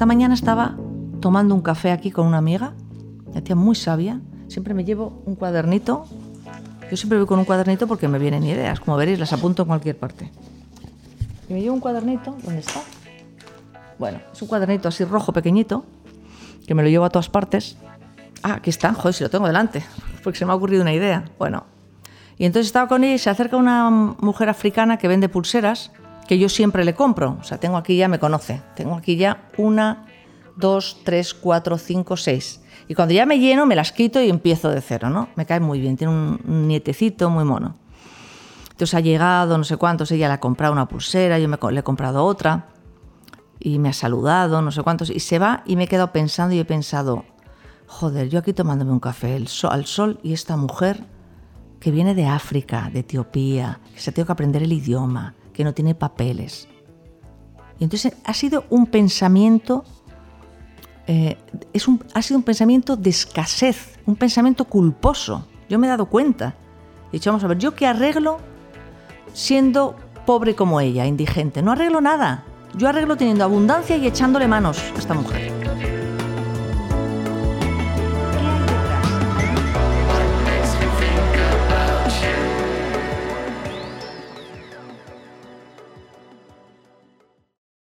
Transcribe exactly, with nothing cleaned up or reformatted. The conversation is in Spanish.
esta mañana estaba tomando un café aquí con una amiga, una tía muy sabia. Siempre me llevo un cuadernito. Yo siempre voy con un cuadernito porque me vienen ideas. Como veréis, las apunto en cualquier parte. Y me llevo un cuadernito. ¿Dónde está? Bueno, es un cuadernito así rojo, pequeñito, que me lo llevo a todas partes. Ah, aquí está. Joder, si lo tengo delante, porque se me ha ocurrido una idea. Bueno, y entonces estaba con ella y se acerca una mujer africana que vende pulseras que yo siempre le compro. O sea, tengo aquí ya, me conoce. Tengo aquí ya una, dos, tres, cuatro, cinco, seis. Y cuando ya me lleno, me las quito y empiezo de cero, ¿no? Me cae muy bien. Tiene un, un nietecito muy mono. Entonces ha llegado, no sé cuántos, ella le ha comprado una pulsera, yo me, le he comprado otra. Y me ha saludado, no sé cuántos. Y se va y me he quedado pensando y he pensado, joder, yo aquí tomándome un café el sol, al sol y esta mujer que viene de África, de Etiopía, que se ha tenido que aprender el idioma, que no tiene papeles. Y entonces ha sido un pensamiento, eh, es un, ha sido un pensamiento de escasez, un pensamiento culposo. Yo me he dado cuenta. He dicho, vamos a ver, ¿yo qué arreglo siendo pobre como ella, indigente? No arreglo nada. Yo arreglo teniendo abundancia y echándole manos a esta mujer.